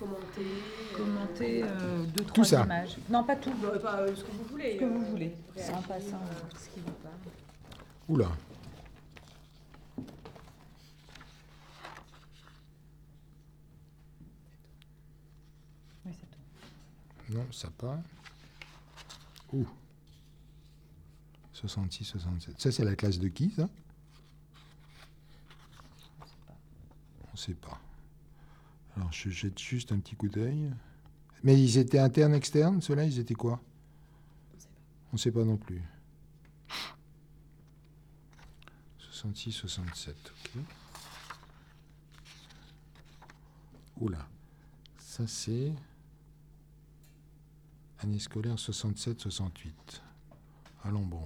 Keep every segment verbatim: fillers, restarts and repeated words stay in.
Commenter. Commenter euh, deux, Tout trois ça. images. Non, pas tout. Bah, pas euh, ce que vous voulez. Ce que vous euh, voulez. réagir, En passant, euh, ce qui vous parle. Oula. Oui, c'est tout. Non, ça pas. Ouh. soixante-six, soixante-sept. Ça, c'est la classe de qui, ça? On ne sait pas. Alors, je jette juste un petit coup d'œil. Mais ils étaient internes, externes, ceux-là, ils étaient quoi? On ne sait pas non plus. soixante-six, soixante-sept, ok. Oula. Ça, c'est année scolaire soixante-sept, soixante-huit. Allons bon.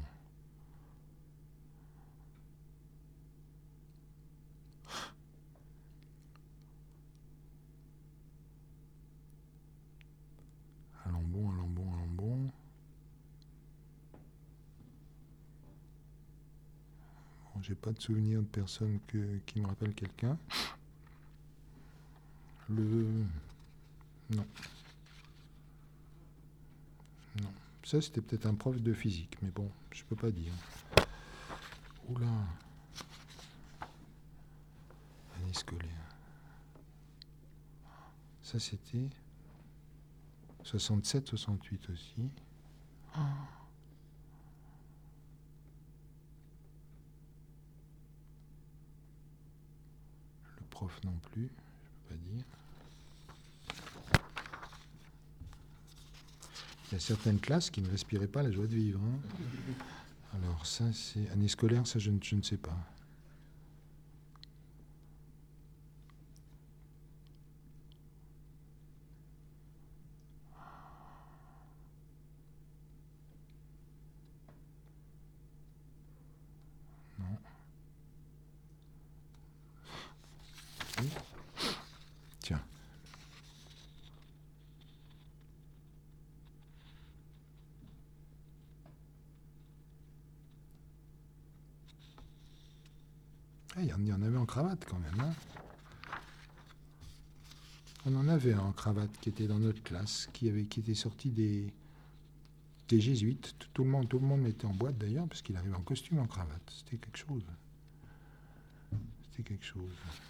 Allons bon, allons bon, allons bon. Bon, j'ai pas de souvenir de personne que, qui me rappelle quelqu'un. Le... Non. Non. Ça, c'était peut-être un prof de physique, mais bon, je peux pas dire. Oula. Année scolaire. Ça, c'était soixante-sept, soixante-huit aussi. Oh. Le prof non plus, je peux pas dire. Il y a certaines classes qui ne respiraient pas la joie de vivre. Hein. Alors ça, c'est année scolaire, ça je ne, je ne sais pas. Non. Oui. Tiens. Ah, il y en avait en cravate quand même. Hein. On en avait un en cravate qui était dans notre classe, qui, avait, qui était sorti des, des jésuites. Tout, tout, le monde, tout le monde mettait en boîte d'ailleurs, parce qu'il arrivait en costume en cravate. C'était quelque chose. C'était quelque chose.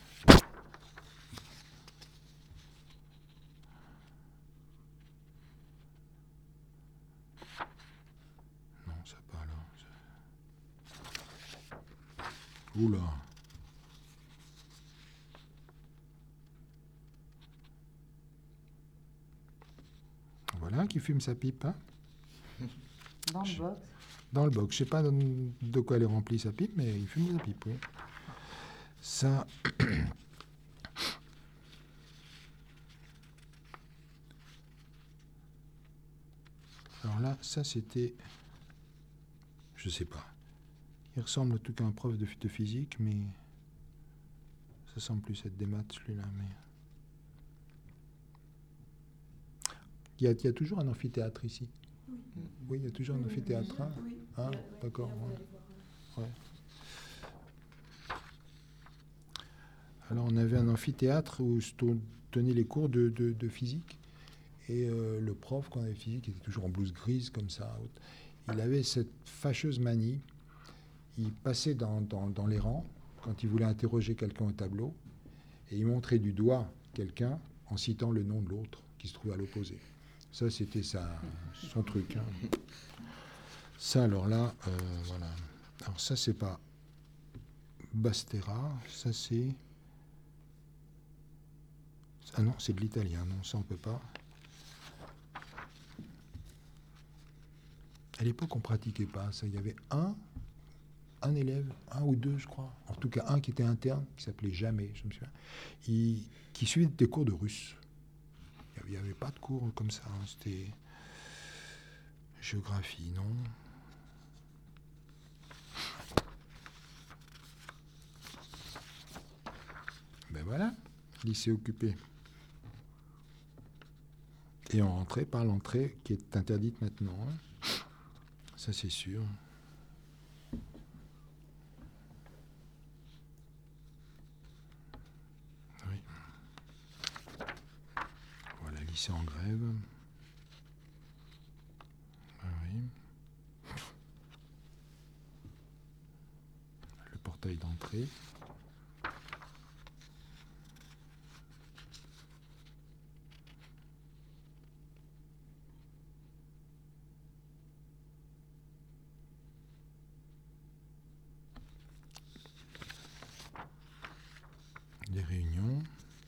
Non, ça pas alors. Ça... Oula. Voilà, qui fume sa pipe. Hein. Dans le box. Dans le box. Je ne sais pas de quoi elle est remplie sa pipe, mais il fume sa pipe, oui. Ça... Alors là, ça c'était... Je sais pas. Il ressemble en tout cas à un prof de, de physique, mais... Ça semble plus être des maths, celui-là, mais... Il y, a, il y a toujours un amphithéâtre ici. Oui, oui il y a toujours un amphithéâtre. Hein, oui. hein d'accord. Ouais. Ouais. Alors on avait un amphithéâtre où se tenaient les cours de, de, de physique. Et euh, le prof, quand on avait physique, était toujours en blouse grise, comme ça. Il avait cette fâcheuse manie. Il passait dans, dans, dans les rangs, quand il voulait interroger quelqu'un au tableau, et il montrait du doigt quelqu'un en citant le nom de l'autre qui se trouvait à l'opposé. Ça, c'était sa, son truc. Hein. Ça, alors là, euh, voilà. Alors ça, c'est pas Bastera, ça c'est... Ah non, c'est de l'italien, non, ça on peut pas. À l'époque, on pratiquait pas ça. Il y avait un, un élève, un ou deux, je crois, en tout cas un qui était interne, qui s'appelait Jamais, je me souviens, il, qui suivait des cours de russe. Il n'y avait pas de cours comme ça, hein. C'était géographie, non. Ben voilà, lycée occupé. Et on rentrait par l'entrée qui est interdite maintenant. Hein. Ça, c'est sûr. Oui. lycée en grève. Ah oui. Le portail d'entrée. Des réunions.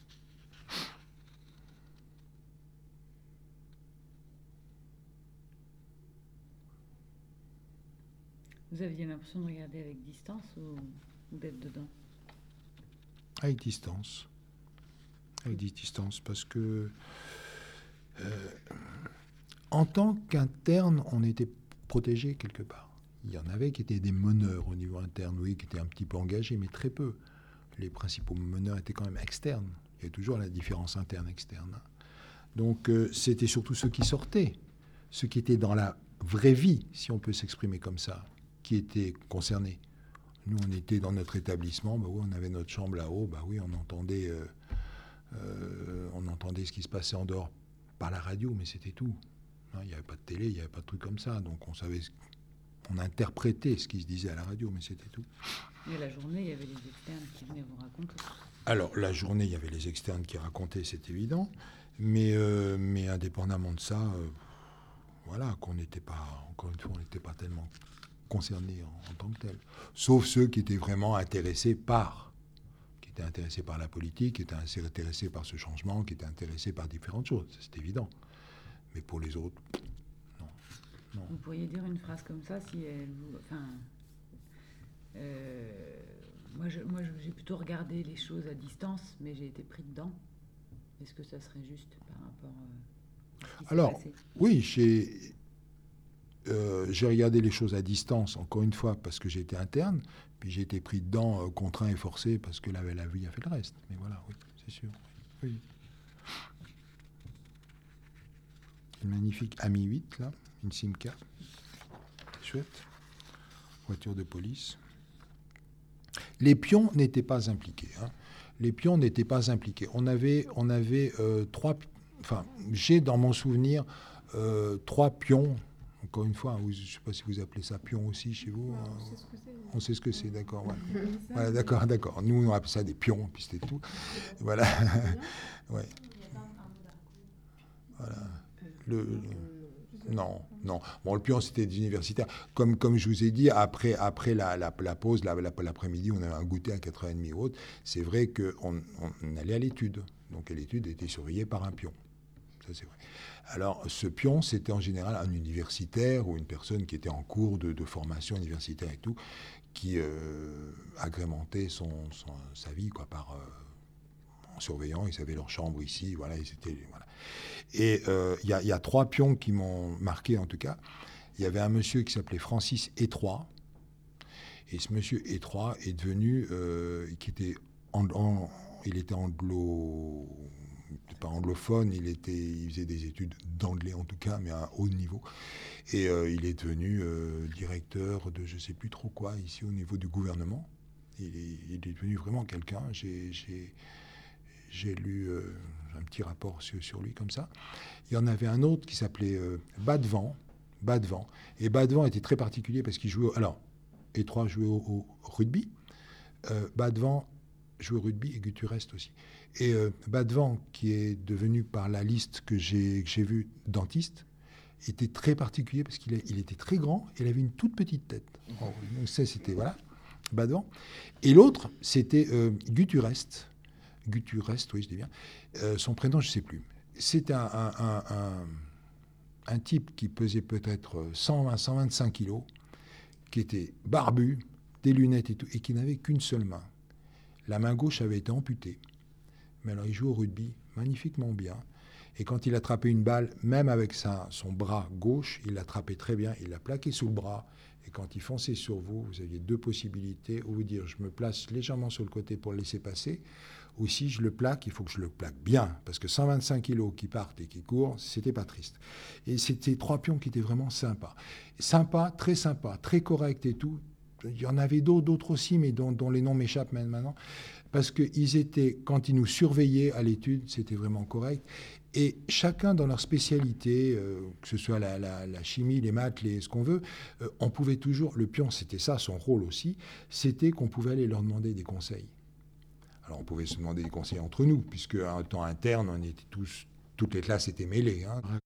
Vous aviez l'impression de regarder avec distance ou, ou d'être dedans? Avec distance. Avec distance, parce que euh, en tant qu'interne, on était protégé quelque part. Il y en avait qui étaient des meneurs au niveau interne, oui, qui étaient un petit peu engagés, mais très peu. Les principaux meneurs étaient quand même externes. Il y a toujours la différence interne-externe. Donc euh, c'était surtout ceux qui sortaient, ceux qui étaient dans la vraie vie, si on peut s'exprimer comme ça, qui étaient concernés. Nous, on était dans notre établissement, bah oui, on avait notre chambre là-haut, bah oui, on entendait, euh, euh, on entendait ce qui se passait en dehors par la radio, mais c'était tout. Non, il n'y avait pas de télé, il n'y avait pas de trucs comme ça, donc on savait, on interprétait ce qui se disait à la radio, mais c'était tout. Et la journée, il y avait les externes qui venaient vous raconter. Alors, la journée, il y avait les externes qui racontaient, c'est évident, mais, euh, mais indépendamment de ça, euh, voilà, qu'on n'était pas, encore une fois, on n'était pas tellement concernés en, en tant que tels. Sauf ceux qui étaient vraiment intéressés par, qui étaient intéressés par la politique, qui étaient intéressés par ce changement, qui étaient intéressés par différentes choses, c'est évident. Mais pour les autres, non. non. Vous pourriez dire une phrase comme ça si elle vous... Enfin... Euh, moi, je, moi, j'ai plutôt regardé les choses à distance, mais j'ai été pris dedans. Est-ce que ça serait juste par rapport euh, à ce qui s'est Alors, passé? oui, j'ai, euh, j'ai regardé les choses à distance, encore une fois, parce que j'étais interne, puis j'ai été pris dedans, euh, contraint et forcé, parce que la, la vie a fait le reste. Mais voilà, oui, c'est sûr. Oui. Une magnifique Ami huit, là, une Simca. Chouette. Voiture de police. Les pions n'étaient pas impliqués. Hein. Les pions n'étaient pas impliqués. On avait, on avait euh, trois... Enfin, j'ai dans mon souvenir euh, trois pions. Encore une fois, je ne sais pas si vous appelez ça pion aussi chez vous. Non, on sait ce que c'est. On sait ce que c'est, d'accord. Ouais. Voilà, d'accord, d'accord. Nous, on appelle ça des pions, puis c'était tout. Voilà. Ouais. Voilà. Le, le, non, non. Bon, le pion, c'était des universitaires. Comme, comme je vous ai dit, après, après la, la, la pause, la, la, l'après-midi, on avait un goûter à quatre heures trente ou autre. C'est vrai qu'on on allait à l'étude. Donc, l'étude était surveillée par un pion. Ça, c'est vrai. Alors, ce pion, c'était en général un universitaire ou une personne qui était en cours de, de formation universitaire et tout, qui euh, agrémentait son, son, sa vie quoi, par, euh, en surveillant. Ils avaient leur chambre ici. Voilà, ils étaient... Voilà. Et il euh, y, y a trois pions qui m'ont marqué, en tout cas. Il y avait un monsieur qui s'appelait Francis Étroit. Et ce monsieur Étroit est devenu... Euh, qui était en, en, il était anglo... pas anglophone, il, était, il faisait des études d'anglais, en tout cas, mais à un haut niveau. Et euh, il est devenu euh, directeur de je ne sais plus trop quoi, ici, au niveau du gouvernement. Il est, il est devenu vraiment quelqu'un. J'ai... j'ai J'ai lu euh, un petit rapport sur, sur lui comme ça. Il y en avait un autre qui s'appelait euh, Badevant. Badevant. Et Badevant était très particulier parce qu'il jouait... Au, alors, Étroit jouait au, au rugby. Euh, Badevant jouait au rugby et Guturest aussi. Et euh, Badevant, qui est devenu par la liste que j'ai, que j'ai vue dentiste, était très particulier parce qu'il il était très grand et il avait une toute petite tête. Donc ça, c'était... Voilà, Badevant. Et l'autre, c'était euh, Guturest. Guturest, oui, je dis bien. Euh, son prénom, je ne sais plus. C'est un, un, un, un, un type qui pesait peut-être cent vingt, cent vingt-cinq kilos, qui était barbu, des lunettes et tout, et qui n'avait qu'une seule main. La main gauche avait été amputée. Mais alors, il joue au rugby magnifiquement bien. Et quand il attrapait une balle, même avec sa, son bras gauche, il l'attrapait très bien. Il l'a plaqué sous le bras. Et quand il fonçait sur vous, vous aviez deux possibilités. Ou vous dire, je me place légèrement sur le côté pour le laisser passer. Ou si je le plaque, il faut que je le plaque bien. Parce que cent vingt-cinq kilos qui partent et qui courent, c'était pas triste. Et c'était trois pions qui étaient vraiment sympas. Sympa, très sympa, très correct et tout. Il y en avait d'autres, d'autres aussi, mais dont, dont les noms m'échappent maintenant. parce qu'ils étaient, quand ils nous surveillaient à l'étude, c'était vraiment correct. Et chacun dans leur spécialité, euh, que ce soit la, la, la chimie, les maths, les, ce qu'on veut, euh, on pouvait toujours, le pion, c'était ça, son rôle aussi, c'était qu'on pouvait aller leur demander des conseils. Alors on pouvait se demander des conseils entre nous, puisque en temps interne, on était tous, toutes les classes étaient mêlées, hein.